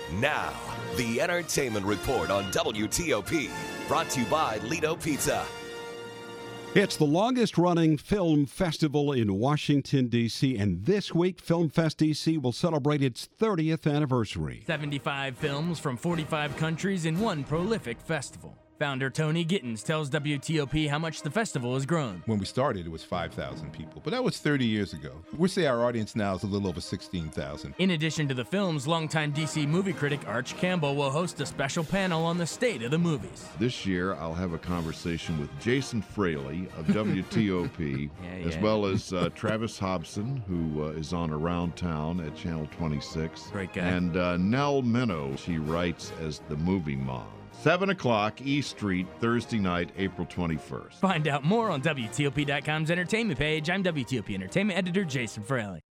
Now, the Entertainment Report on WTOP, brought to you by Lido Pizza. It's the longest-running film festival in Washington, D.C., and this week, Film Fest D.C. will celebrate its 30th anniversary. 75 films from 45 countries in one prolific festival. Founder Tony Gittins tells WTOP how much the festival has grown. When we started, it was 5,000 people, but that was 30 years ago. We'd say our audience now is a little over 16,000. In addition to the films, longtime D.C. movie critic Arch Campbell will host a special panel on the state of the movies. This year, I'll have a conversation with Jason Fraley of WTOP, as well as Travis Hobson, who is on Around Town at Channel 26. Great guy. And Nell Minow, she writes as the movie mom. 7 o'clock, East Street, Thursday night, April 21st. Find out more on WTOP.com's entertainment page. I'm WTOP Entertainment Editor Jason Fraley.